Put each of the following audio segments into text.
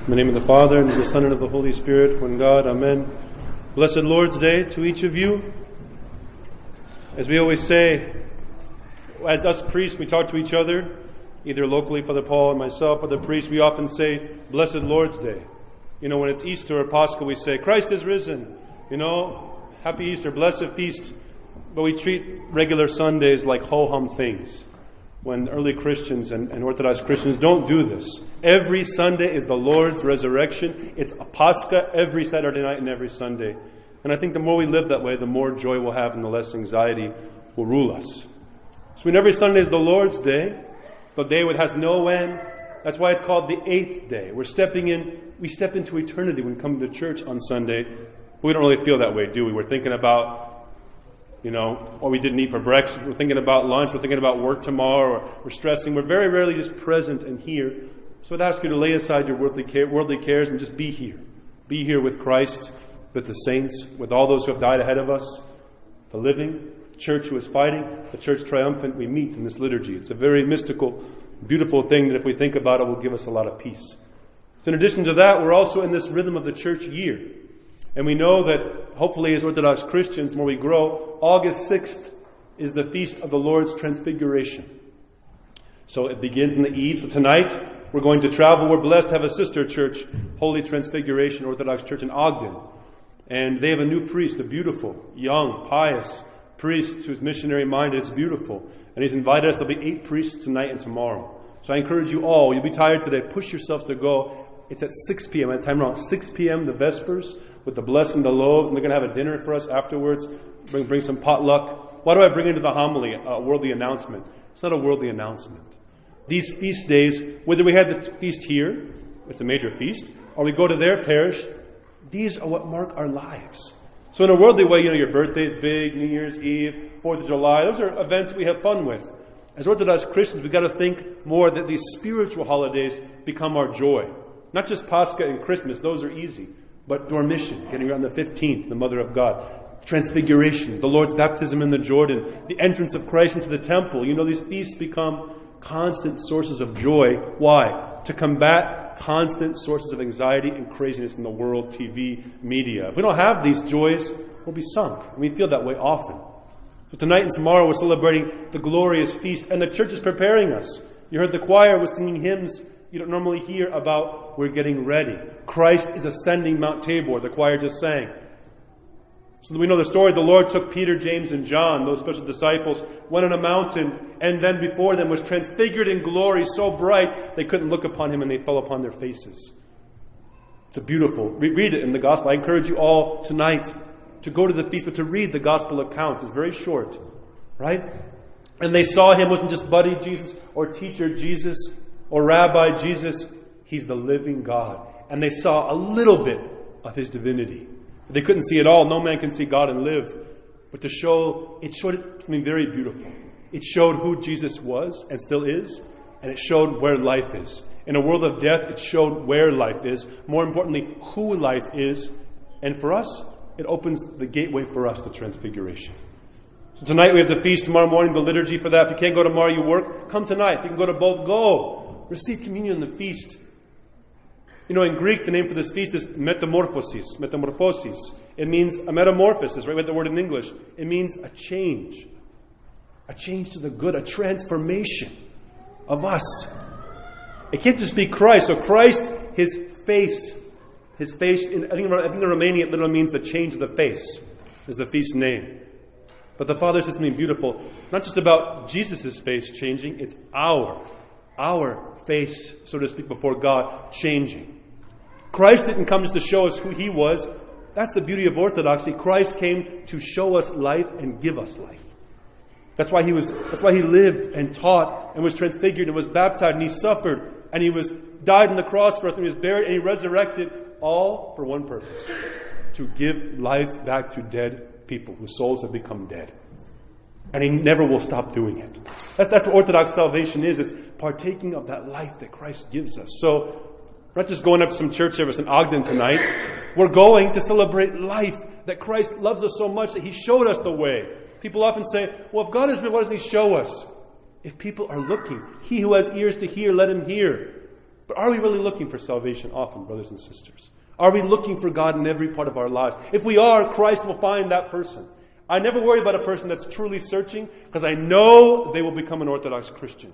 In the name of the Father, and of the Son, and of the Holy Spirit, one God, Amen. Blessed Lord's Day to each of you. As we always say, as us priests, we talk to each other, either locally, Father Paul and myself, other priests, we often say, Blessed Lord's Day. You know, when it's Easter or Pascha, we say, Christ is risen. You know, Happy Easter, blessed feast. But we treat regular Sundays like ho-hum things, when early Christians and Orthodox Christians don't do this. Every Sunday is the Lord's resurrection. It's a Pascha every Saturday night and every Sunday. And I think the more we live that way, the more joy we'll have and the less anxiety will rule us. So when every Sunday is the Lord's Day, the day that has no end, that's why it's called the 8th day. We step into eternity when we come to church on Sunday. But we don't really feel that way, do we? We're thinking about what we didn't eat for breakfast. We're thinking about lunch. We're thinking about work tomorrow. Or we're stressing. We're very rarely just present and here. So I'd ask you to lay aside your worldly cares and just be here. Be here with Christ, with the saints, with all those who have died ahead of us, the living, the church who is fighting, the church triumphant. We meet in this liturgy. It's a very mystical, beautiful thing that if we think about it will give us a lot of peace. So in addition to that, we're also in this rhythm of the church year. And we know that, hopefully as Orthodox Christians, the more we grow, August 6th is the feast of the Lord's Transfiguration. So it begins in the eve. So tonight, we're going to travel. We're blessed to have a sister church, Holy Transfiguration Orthodox Church in Ogden. And they have a new priest, a beautiful, young, pious priest who's missionary-minded. It's beautiful. And he's invited us. There'll be 8 priests tonight and tomorrow. So I encourage you all, you'll be tired today, push yourselves to go. It's at 6 p.m. At time around 6 p.m., the Vespers, with the blessing of the loaves, and they're going to have a dinner for us afterwards. Bring some potluck. Why do I bring into the homily a worldly announcement? It's not a worldly announcement. These feast days, whether we had the feast here, it's a major feast, or we go to their parish, these are what mark our lives. So in a worldly way, your birthday's big, New Year's Eve, 4th of July, those are events we have fun with. As Orthodox Christians, we've got to think more that these spiritual holidays become our joy. Not just Pascha and Christmas, those are easy. But Dormition, getting around the 15th, the Mother of God. Transfiguration, the Lord's baptism in the Jordan, the entrance of Christ into the temple. These feasts become constant sources of joy. Why? To combat constant sources of anxiety and craziness in the world, TV, media. If we don't have these joys, we'll be sunk. And we feel that way often. So tonight and tomorrow we're celebrating the glorious feast, and the church is preparing us. You heard the choir was singing hymns you don't normally hear about. We're getting ready. Christ is ascending Mount Tabor, the choir just sang. So we know the story. The Lord took Peter, James, and John, those special disciples, went on a mountain, and then before them was transfigured in glory so bright they couldn't look upon him and they fell upon their faces. It's a beautiful. Read it in the gospel. I encourage you all tonight to go to the feast, but to read the gospel account. It's very short, right? And they saw him, wasn't just buddy Jesus or teacher Jesus or rabbi Jesus. He's the living God. And they saw a little bit of his divinity. They couldn't see it all. No man can see God and live. But it showed something very beautiful. It showed who Jesus was and still is, and it showed where life is. In a world of death, it showed where life is. More importantly, who life is. And for us, it opens the gateway for us to transfiguration. So tonight we have the feast, tomorrow morning the liturgy for that. If you can't go tomorrow, you work, come tonight. If you can go to both, go. Receive communion in the feast. In Greek, the name for this feast is metamorphosis. It means a metamorphosis, right? We have the word in English. It means a change. A change to the good, a transformation of us. It can't just be Christ. So Christ, his face, I think in Romanian it literally means the change of the face, is the feast name. But the Father says something beautiful. Not just about Jesus' face changing, it's our face, so to speak, before God changing. Christ didn't come just to show us who he was. That's the beauty of Orthodoxy. Christ came to show us life and give us life. That's why he lived and taught and was transfigured and was baptized and he suffered and he died on the cross for us and he was buried and he resurrected, all for one purpose: to give life back to dead people whose souls have become dead. And he never will stop doing it. That's what Orthodox salvation is. It's partaking of that life that Christ gives us. So we're not just going up to some church service in Ogden tonight. We're going to celebrate life, that Christ loves us so much that he showed us the way. People often say, well, if God is real, why doesn't he show us? If people are looking, he who has ears to hear, let him hear. But are we really looking for salvation often, brothers and sisters? Are we looking for God in every part of our lives? If we are, Christ will find that person. I never worry about a person that's truly searching because I know they will become an Orthodox Christian.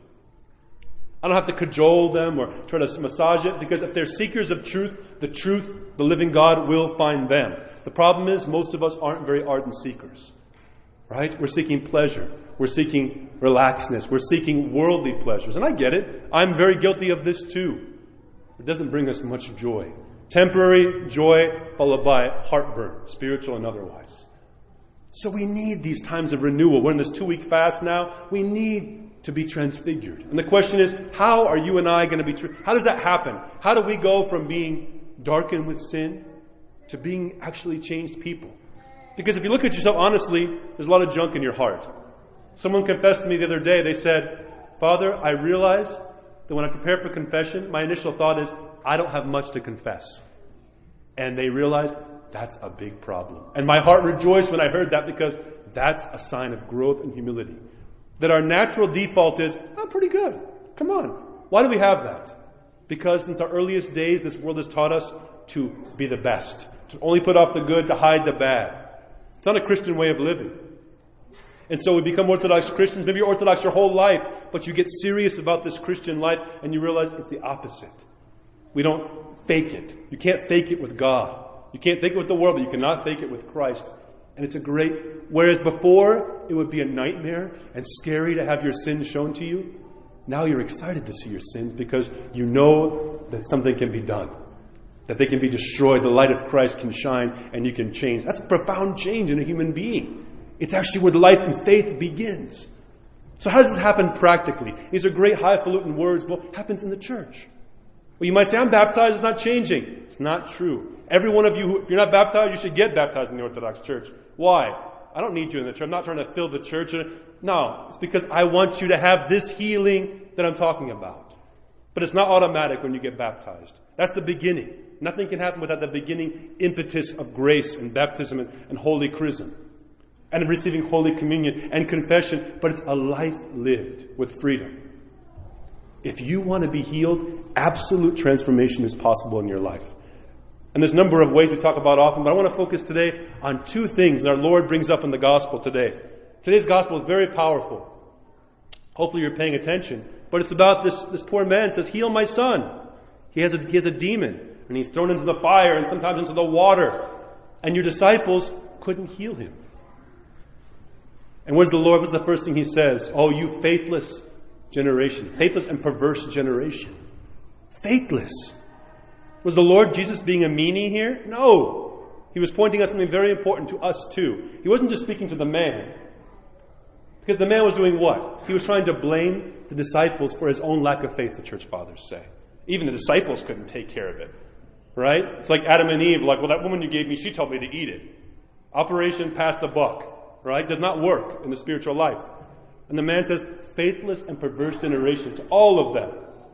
I don't have to cajole them or try to massage it, because if they're seekers of truth, the living God will find them. The problem is most of us aren't very ardent seekers. Right? We're seeking pleasure. We're seeking relaxedness. We're seeking worldly pleasures. And I get it. I'm very guilty of this too. It doesn't bring us much joy. Temporary joy followed by heartburn, spiritual and otherwise. So we need these times of renewal. We're in this 2-week fast now. We need to be transfigured. And the question is, how are you and I going to be how does that happen? How do we go from being darkened with sin to being actually changed people? Because if you look at yourself honestly, there's a lot of junk in your heart. Someone confessed to me the other day. They said, Father, I realize that when I prepare for confession, my initial thought is, I don't have much to confess. And they realized that's a big problem. And my heart rejoiced when I heard that, because that's a sign of growth and humility. That our natural default is, I'm pretty good. Come on. Why do we have that? Because since our earliest days, this world has taught us to be the best. To only put off the good, to hide the bad. It's not a Christian way of living. And so we become Orthodox Christians. Maybe you're Orthodox your whole life, but you get serious about this Christian life and you realize it's the opposite. We don't fake it. You can't fake it with God. You can't fake it with the world, but you cannot fake it with Christ. And it's a great... Whereas before, it would be a nightmare and scary to have your sins shown to you. Now you're excited to see your sins because you know that something can be done. That they can be destroyed. The light of Christ can shine and you can change. That's a profound change in a human being. It's actually where the life and faith begins. So how does this happen practically? These are great highfalutin words. Well, it happens in the church. Well, you might say, I'm baptized, it's not changing. It's not true. Every one of you, if you're not baptized, you should get baptized in the Orthodox Church. Why? I don't need you in the church. I'm not trying to fill the church. No, it's because I want you to have this healing that I'm talking about. But it's not automatic when you get baptized. That's the beginning. Nothing can happen without the beginning impetus of grace and baptism and holy chrism. And receiving Holy Communion and confession. But it's a life lived with freedom. If you want to be healed, absolute transformation is possible in your life. And there's a number of ways we talk about often, but I want to focus today on 2 things that our Lord brings up in the gospel today. Today's gospel is very powerful. Hopefully you're paying attention. But it's about this poor man says, heal my son. He has a demon, and he's thrown into the fire and sometimes into the water. And your disciples couldn't heal him. And what's the first thing he says? Oh, you faithless generation. Faithless and perverse generation. Faithless. Was the Lord Jesus being a meanie here? No. He was pointing out something very important to us too. He wasn't just speaking to the man. Because the man was doing what? He was trying to blame the disciples for his own lack of faith, the church fathers say. Even the disciples couldn't take care of it. Right? It's like Adam and Eve, like, well, that woman you gave me, she told me to eat it. Operation pass the buck. Right? Does not work in the spiritual life. And the man says, faithless and perverse generation, to all of them.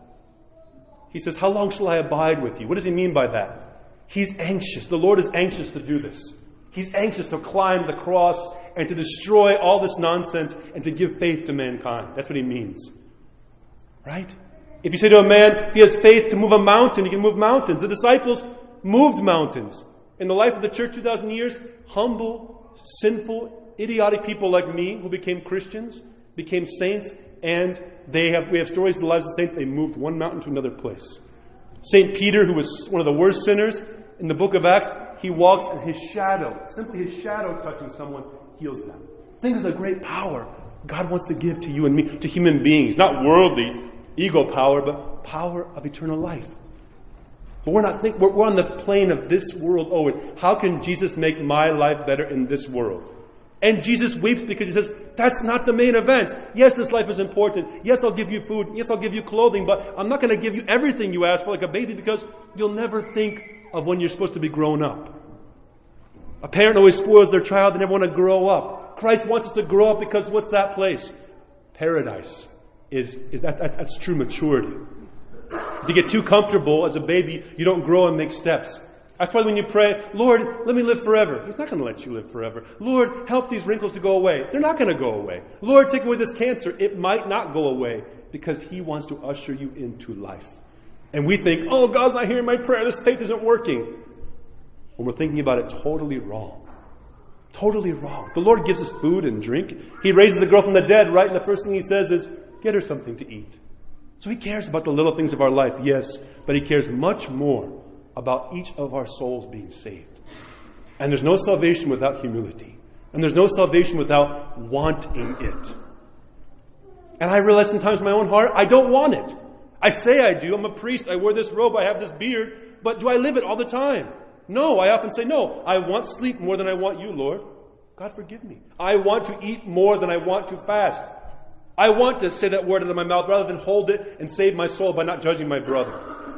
He says, how long shall I abide with you? What does he mean by that? He's anxious. The Lord is anxious to do this. He's anxious to climb the cross and to destroy all this nonsense and to give faith to mankind. That's what he means. Right? If you say to a man, if he has faith to move a mountain, he can move mountains. The disciples moved mountains. In the life of the church 2,000 years, humble, sinful, idiotic people like me who became Christians, became saints, and we have stories of the lives of saints. They moved one mountain to another place. St. Peter, who was one of the worst sinners, in the book of Acts, he walks and his shadow, simply his shadow touching someone, heals them. Think of the great power God wants to give to you and me, to human beings. Not worldly, ego power, but power of eternal life. But we're on the plane of this world always. How can Jesus make my life better in this world? And Jesus weeps because he says, that's not the main event. Yes, this life is important. Yes, I'll give you food. Yes, I'll give you clothing. But I'm not going to give you everything you ask for like a baby, because you'll never think of when you're supposed to be grown up. A parent always spoils their child. They never want to grow up. Christ wants us to grow up, because what's that place? Paradise. That's true maturity. If you get too comfortable as a baby, you don't grow and make steps. That's why when you pray, Lord, let me live forever. He's not going to let you live forever. Lord, help these wrinkles to go away. They're not going to go away. Lord, take away this cancer. It might not go away, because He wants to usher you into life. And we think, oh, God's not hearing my prayer. This faith isn't working. When we're thinking about it totally wrong. Totally wrong. The Lord gives us food and drink. He raises a girl from the dead, right? And the first thing He says is, get her something to eat. So He cares about the little things of our life, yes. But He cares much more about each of our souls being saved. And there's no salvation without humility. And there's no salvation without wanting it. And I realize sometimes in my own heart, I don't want it. I say I do. I'm a priest. I wear this robe. I have this beard. But do I live it all the time? No. I often say, no. I want sleep more than I want you, Lord. God forgive me. I want to eat more than I want to fast. I want to say that word out of my mouth rather than hold it and save my soul by not judging my brother.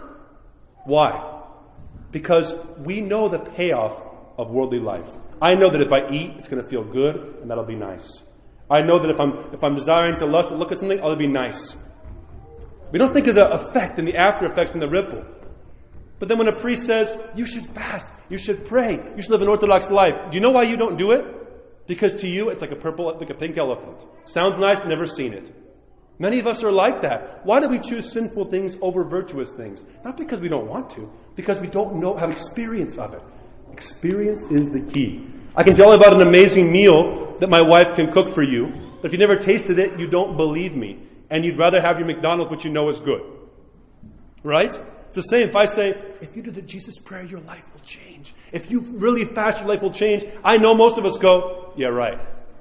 Why? Because we know the payoff of worldly life. I know that if I eat, it's going to feel good and that'll be nice. I know that if I'm desiring to lust and look at something, it'll be nice. We don't think of the effect and the after effects and the ripple. But then when a priest says, you should fast, you should pray, you should live an Orthodox life, do you know why you don't do it? Because to you, it's like a pink elephant. Sounds nice, never seen it. Many of us are like that. Why do we choose sinful things over virtuous things? Not because we don't want to, because we don't have experience of it. Experience is the key. I can tell you about an amazing meal that my wife can cook for you, but if you never tasted it, you don't believe me. And you'd rather have your McDonald's, which you know is good. Right? It's the same. If I say, if you do the Jesus prayer, your life will change. If you really fast, your life will change. I know most of us go, yeah, right.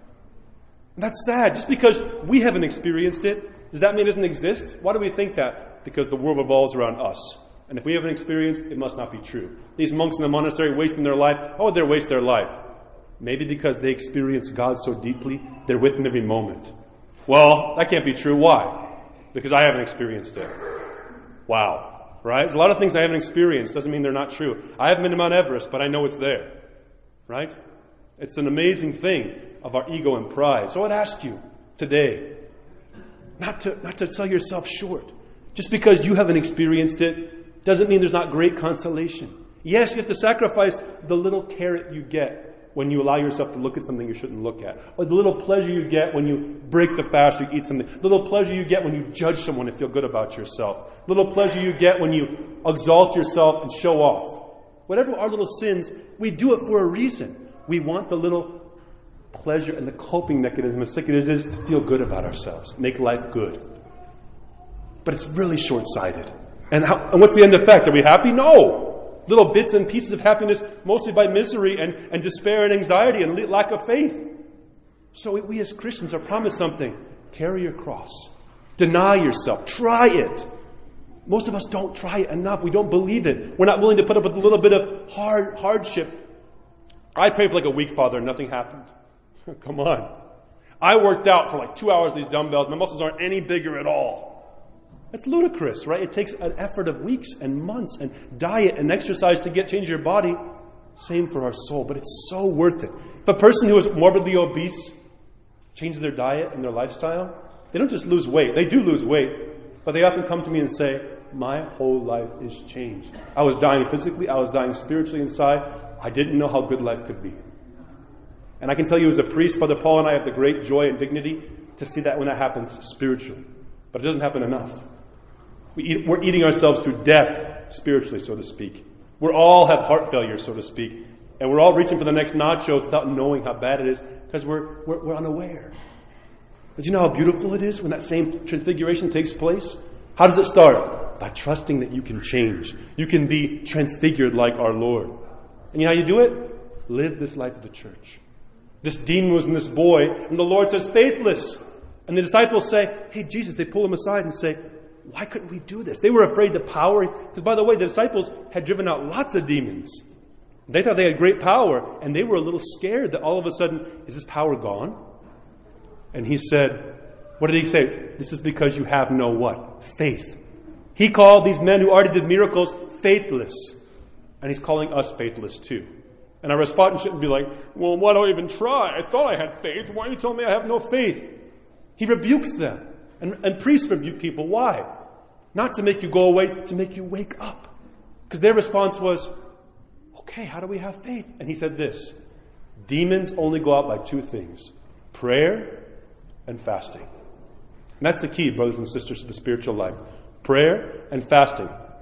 And that's sad. Just because we haven't experienced it, does that mean it doesn't exist? Why do we think that? Because the world revolves around us. And if we haven't experienced, it must not be true. These monks in the monastery wasting their life, they waste their life. Maybe because they experience God so deeply, they're with Him every moment. Well, that can't be true. Why? Because I haven't experienced it. Wow. Right? There's a lot of things I haven't experienced. Doesn't mean they're not true. I haven't been to Mount Everest, but I know it's there. Right? It's an amazing thing of our ego and pride. So I'd ask you today, not to sell yourself short. Just because you haven't experienced it doesn't mean there's not great consolation. Yes, you have to sacrifice the little carrot you get when you allow yourself to look at something you shouldn't look at. Or the little pleasure you get when you break the fast or you eat something. The little pleasure you get when you judge someone and feel good about yourself. The little pleasure you get when you exalt yourself and show off. Whatever our little sins, we do it for a reason. We want the little pleasure and the coping mechanism, as sick as it is, to feel good about ourselves. Make life good. But it's really short-sighted. And what's the end effect? Are we happy? No. Little bits and pieces of happiness, mostly by misery and despair and anxiety and lack of faith. So we as Christians are promised something. Carry your cross. Deny yourself. Try it. Most of us don't try it enough. We don't believe it. We're not willing to put up with a little bit of hardship. I prayed for like a week, Father, and nothing happened. Come on. I worked out for like 2 hours with these dumbbells. My muscles aren't any bigger at all. It's ludicrous, right? It takes an effort of weeks and months and diet and exercise to change your body. Same for our soul, but it's so worth it. If a person who is morbidly obese changes their diet and their lifestyle, they don't just lose weight. They do lose weight, but they often come to me and say, my whole life is changed. I was dying physically. I was dying spiritually inside. I didn't know how good life could be. And I can tell you as a priest, Father Paul and I have the great joy and dignity to see that when that happens spiritually. But it doesn't happen enough. We're eating ourselves to death spiritually, so to speak. We all have heart failure, so to speak. And we're all reaching for the next nachos without knowing how bad it is because we're unaware. But you know how beautiful it is when that same transfiguration takes place? How does it start? By trusting that you can change. You can be transfigured like our Lord. And you know how you do it? Live this life of the church. This demon was in this boy, and the Lord says, faithless. And the disciples say, hey, Jesus, they pull him aside and say, why couldn't we do this? They were afraid the power, because by the way, the disciples had driven out lots of demons. They thought they had great power, and they were a little scared that all of a sudden, is this power gone? And he said, what did he say? This is because you have no what? Faith. He called these men who already did miracles faithless. And he's calling us faithless too. And our response shouldn't be like, well, why don't I even try? I thought I had faith. Why are you telling me I have no faith? He rebukes them. And priests rebuke people. Why? Not to make you go away, to make you wake up. Because their response was, okay, how do we have faith? And he said this, demons only go out by two things, prayer and fasting. And that's the key, brothers and sisters, to the spiritual life. Prayer and fasting.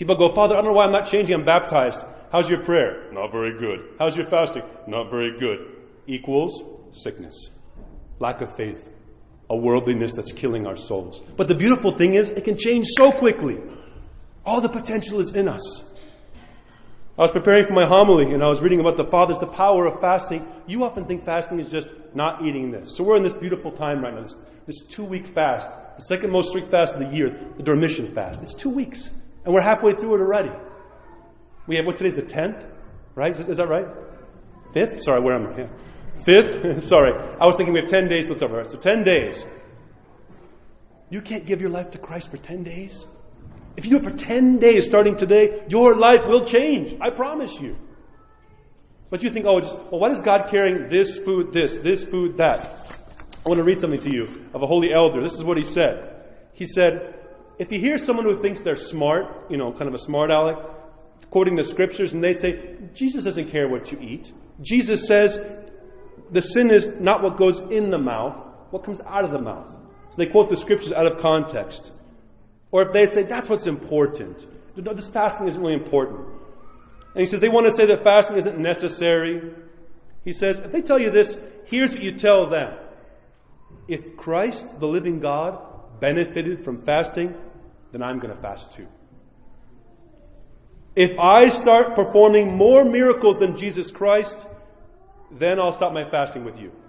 People go, Father, I don't know why I'm not changing. I'm baptized. How's your prayer? Not very good. How's your fasting? Not very good. Equals sickness. Lack of faith. A worldliness that's killing our souls. But the beautiful thing is, it can change so quickly. All the potential is in us. I was preparing for my homily and I was reading about the Fathers, the power of fasting. You often think fasting is just not eating this. So we're in this beautiful time right now, this 2-week fast, the second most strict fast of the year, the Dormition fast. It's 2 weeks and we're halfway through it already. We have, today's the 10th, right? Is that right? 5th? Sorry, where am I? Yeah. 5th? Sorry. I was thinking we have 10 days till it's over. So 10 days. You can't give your life to Christ for 10 days. If you do it for 10 days starting today, your life will change. I promise you. But you think, why is God carrying this food, this food, that? I want to read something to you of a holy elder. This is what he said. He said, if you hear someone who thinks they're smart, kind of a smart aleck, quoting the scriptures, and they say, Jesus doesn't care what you eat. Jesus says, the sin is not what goes in the mouth, what comes out of the mouth. So they quote the scriptures out of context. Or if they say, that's what's important. This fasting isn't really important. And he says, they want to say that fasting isn't necessary. He says, if they tell you this, here's what you tell them. If Christ, the living God, benefited from fasting, then I'm going to fast too. If I start performing more miracles than Jesus Christ, then I'll stop my fasting with you.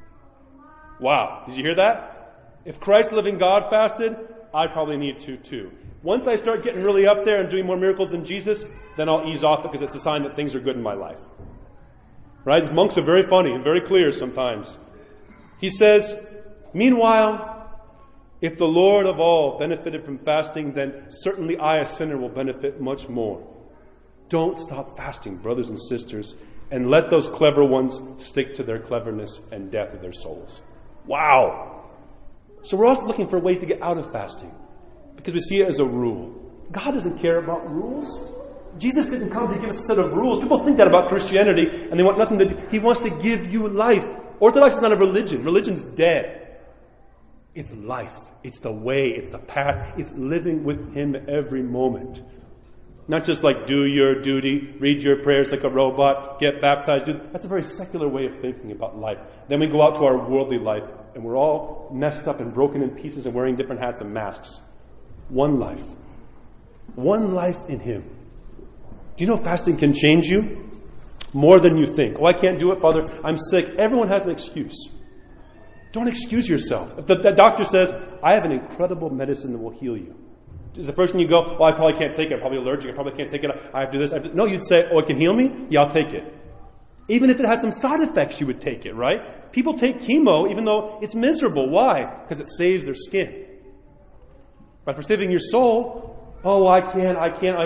Wow. Did you hear that? If Christ, the living God, fasted, I probably need to too. Once I start getting really up there and doing more miracles than Jesus, then I'll ease off because it's a sign that things are good in my life. Right? These monks are very funny and very clear sometimes. He says, meanwhile, if the Lord of all benefited from fasting, then certainly I, a sinner, will benefit much more. Don't stop fasting, brothers and sisters, and let those clever ones stick to their cleverness and death of their souls. Wow! So we're also looking for ways to get out of fasting because we see it as a rule. God doesn't care about rules. Jesus didn't come to give us a set of rules. People think that about Christianity and they want nothing to do. He wants to give you life. Orthodox is not a religion. Religion's dead. It's life. It's the way. It's the path. It's living with Him every moment. Not just like do your duty, read your prayers like a robot, get baptized. That's a very secular way of thinking about life. Then we go out to our worldly life and we're all messed up and broken in pieces and wearing different hats and masks. One life. One life in Him. Do you know fasting can change you? More than you think. Oh, I can't do it, Father. I'm sick. Everyone has an excuse. Don't excuse yourself. If the doctor says, I have an incredible medicine that will heal you. Is the first thing you go, I probably can't take it. I'm probably allergic. I probably can't take it. I have to do this. No, you'd say, it can heal me? Yeah, I'll take it. Even if it had some side effects, you would take it, right? People take chemo even though it's miserable. Why? Because it saves their skin. But for saving your soul, I can't.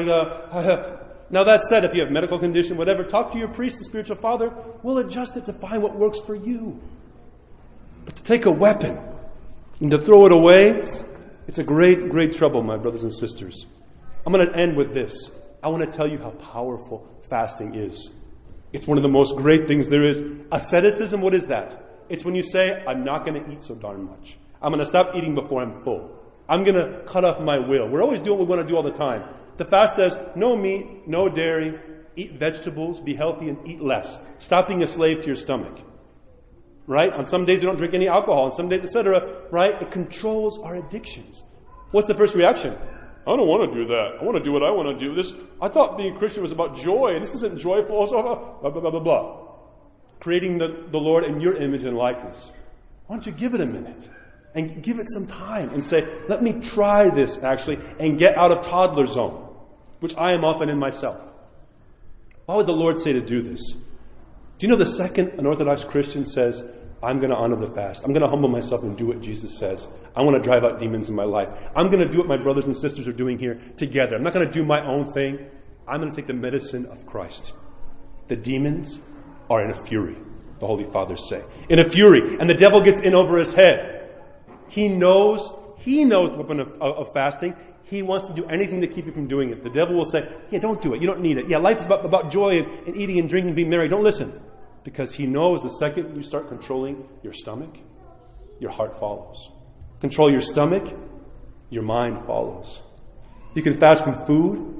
Now that said, if you have a medical condition, whatever, talk to your priest and spiritual father. We'll adjust it to find what works for you. But to take a weapon and to throw it away, it's a great, great trouble, my brothers and sisters. I'm going to end with this. I want to tell you how powerful fasting is. It's one of the most great things there is. Asceticism, what is that? It's when you say, I'm not going to eat so darn much. I'm going to stop eating before I'm full. I'm going to cut off my will. We're always doing what we want to do all the time. The fast says, no meat, no dairy, eat vegetables, be healthy, and eat less. Stop being a slave to your stomach. Right? On some days you don't drink any alcohol, on some days, etc. Right? It controls our addictions. What's the first reaction? I don't want to do that. I want to do what I want to do. I thought being a Christian was about joy, and this isn't joyful. Blah, blah, blah, blah, blah. Creating the Lord in your image and likeness. Why don't you give it a minute? And give it some time and say, let me try this actually and get out of toddler zone, which I am often in myself. Why would the Lord say to do this? Do you know the second an Orthodox Christian says, I'm going to honor the fast. I'm going to humble myself and do what Jesus says. I want to drive out demons in my life. I'm going to do what my brothers and sisters are doing here together. I'm not going to do my own thing. I'm going to take the medicine of Christ. The demons are in a fury, the Holy Fathers say. In a fury. And the devil gets in over his head. He knows the weapon of fasting. He wants to do anything to keep you from doing it. The devil will say, don't do it. You don't need it. Life is about joy and eating and drinking and being merry. Don't listen. Because he knows the second you start controlling your stomach, your heart follows. Control your stomach, your mind follows. You can fast from food.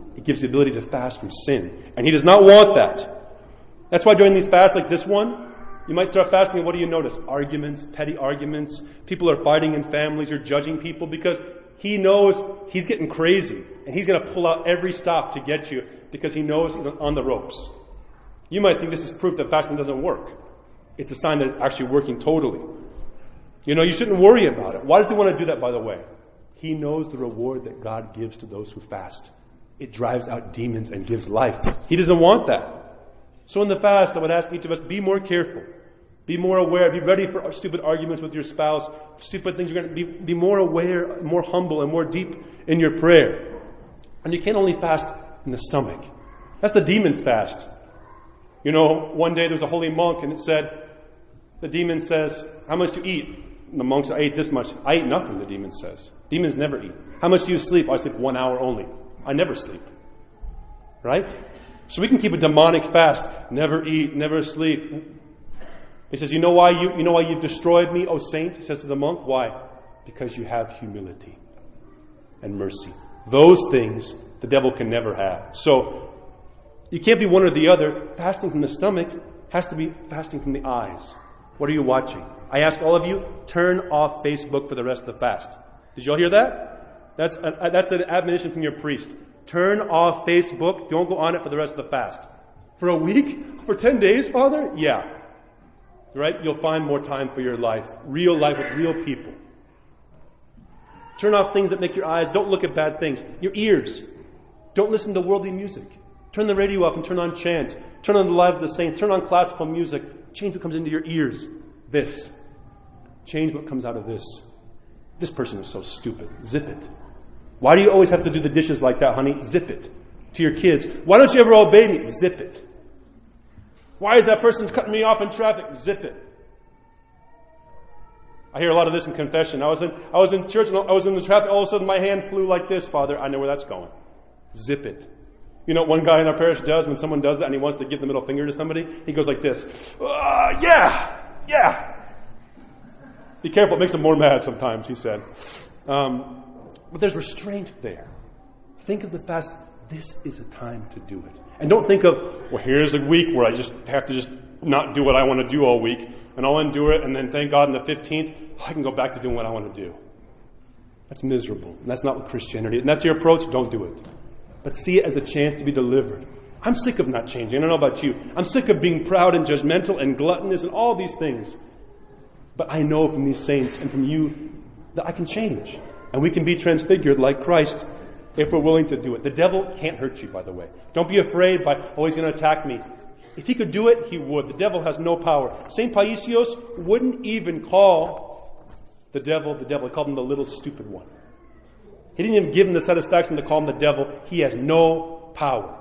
It gives the ability to fast from sin. And He does not want that. That's why during these fasts like this one, you might start fasting and what do you notice? Arguments, petty arguments. People are fighting in families or judging people because He knows He's getting crazy. And He's going to pull out every stop to get you because He knows He's on the ropes. You might think this is proof that fasting doesn't work. It's a sign that it's actually working totally. You shouldn't worry about it. Why does He want to do that, by the way? He knows the reward that God gives to those who fast. It drives out demons and gives life. He doesn't want that. So in the fast, I would ask each of us, be more careful. Be more aware. Be ready for stupid arguments with your spouse. Stupid things. You're going to be more aware, more humble, and more deep in your prayer. And you can't only fast in the stomach. That's the demon's fast. One day there was a holy monk and it said, the demon says, how much do you eat? And the monk said, I ate this much. I eat nothing, the demon says. Demons never eat. How much do you sleep? I sleep 1 hour only. I never sleep. Right? So we can keep a demonic fast. Never eat, never sleep. He says, you know why you've destroyed me, O saint? He says to the monk. Why? Because you have humility and mercy. Those things the devil can never have. So you can't be one or the other. Fasting from the stomach has to be fasting from the eyes. What are you watching? I ask all of you, turn off Facebook for the rest of the fast. Did you all hear that? That's an admonition from your priest. Turn off Facebook. Don't go on it for the rest of the fast. For a week? For 10 days, Father? Yeah. Right? You'll find more time for your life. Real life with real people. Turn off things that make your eyes. Don't look at bad things. Your ears. Don't listen to worldly music. Turn the radio off and turn on chant. Turn on the lives of the saints. Turn on classical music. Change what comes into your ears. This. Change what comes out of this. This person is so stupid. Zip it. Why do you always have to do the dishes like that, honey? Zip it. To your kids. Why don't you ever obey me? Zip it. Why is that person cutting me off in traffic? Zip it. I hear a lot of this in confession. I was in church and I was in the traffic. All of a sudden my hand flew like this. Father, I know where that's going. Zip it. You know what one guy in our parish does when someone does that and he wants to give the middle finger to somebody? He goes like this. Yeah. Be careful. It makes him more mad sometimes, he said. But there's restraint there. Think of the fast. This is a time to do it. And don't think of, well, here's a week where I just have to just not do what I want to do all week, and I'll endure it, and then thank God on the 15th, I can go back to doing what I want to do. That's miserable. And that's not what Christianity is. And that's your approach, don't do it. But see it as a chance to be delivered. I'm sick of not changing. I don't know about you. I'm sick of being proud and judgmental and gluttonous and all these things. But I know from these saints and from you that I can change. And we can be transfigured like Christ if we're willing to do it. The devil can't hurt you, by the way. Don't be afraid by, he's going to attack me. If he could do it, he would. The devil has no power. St. Paisios wouldn't even call the devil. He called him the little stupid one. He didn't even give him the satisfaction to call him the devil. He has no power.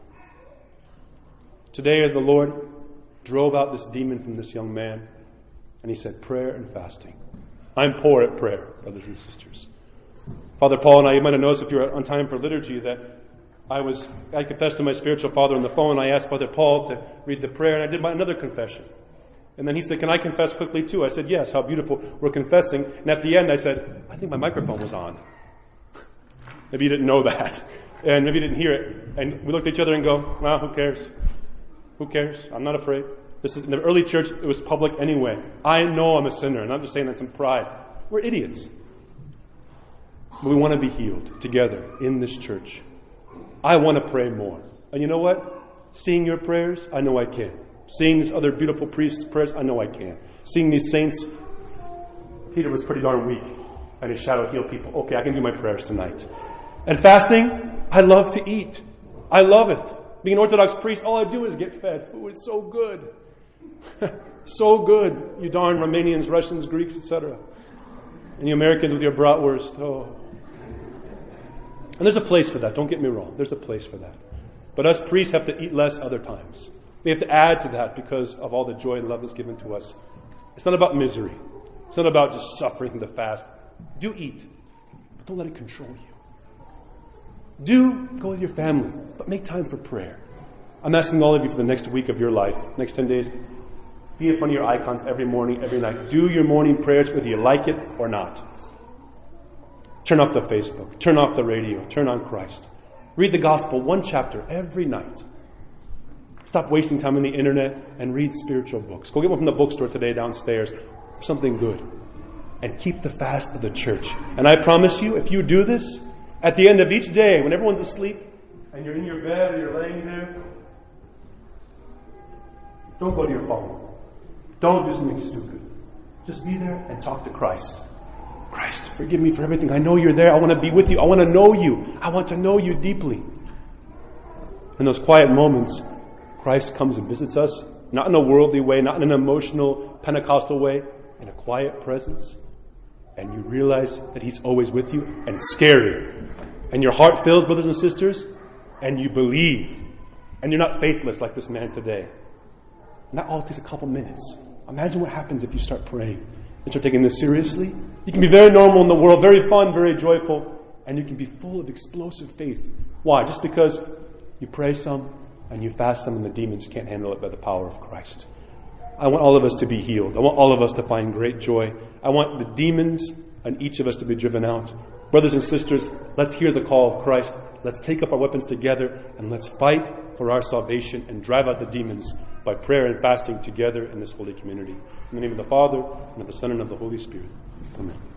Today the Lord drove out this demon from this young man, and he said, prayer and fasting. I'm poor at prayer, brothers and sisters. Father Paul and I, you might have noticed if you're on time for liturgy that I confessed to my spiritual father on the phone. I asked Father Paul to read the prayer, and I did another confession. And then he said, can I confess quickly too? I said, yes, how beautiful. We're confessing. And at the end I said, I think my microphone was on. Maybe you didn't know that. And maybe you didn't hear it. And we looked at each other and go, well, who cares? Who cares? I'm not afraid. This is in the early church, it was public anyway. I know I'm a sinner, and I'm just saying that's some pride. We're idiots. But we want to be healed together in this church. I want to pray more. And you know what? Seeing your prayers, I know I can. Seeing these other beautiful priests' prayers, I know I can. Seeing these saints, Peter was pretty darn weak, and his shadow healed people. Okay, I can do my prayers tonight. And fasting, I love to eat. I love it. Being an Orthodox priest, all I do is get fed. Food is so good. So good. You darn Romanians, Russians, Greeks, etc. And you Americans with your bratwurst. Oh. And there's a place for that. Don't get me wrong. There's a place for that. But us priests have to eat less other times. We have to add to that because of all the joy and love that's given to us. It's not about misery. It's not about just suffering from the fast. Do eat, but don't let it control you. Do go with your family, but make time for prayer. I'm asking all of you for the next week of your life, next 10 days, be in front of your icons every morning, every night. Do your morning prayers whether you like it or not. Turn off the Facebook. Turn off the radio. Turn on Christ. Read the gospel, one chapter every night. Stop wasting time on the internet and read spiritual books. Go get one from the bookstore today downstairs. Something good. And keep the fast of the church. And I promise you, if you do this, at the end of each day, when everyone's asleep, and you're in your bed or you're laying there, don't go to your phone. Don't do something stupid. Just be there and talk to Christ. Christ, forgive me for everything. I know you're there. I want to be with you. I want to know you. I want to know you deeply. In those quiet moments, Christ comes and visits us, not in a worldly way, not in an emotional, Pentecostal way, in a quiet presence. And you realize that He's always with you, and it's scary. And your heart fills, brothers and sisters, and you believe. And you're not faithless like this man today. And that all takes a couple minutes. Imagine what happens if you start praying and start taking this seriously. You can be very normal in the world, very fun, very joyful, and you can be full of explosive faith. Why? Just because you pray some and you fast some and the demons can't handle it by the power of Christ. I want all of us to be healed. I want all of us to find great joy. I want the demons and each of us to be driven out. Brothers and sisters, let's hear the call of Christ. Let's take up our weapons together and let's fight for our salvation and drive out the demons by prayer and fasting together in this holy community. In the name of the Father, and of the Son, and of the Holy Spirit. Amen.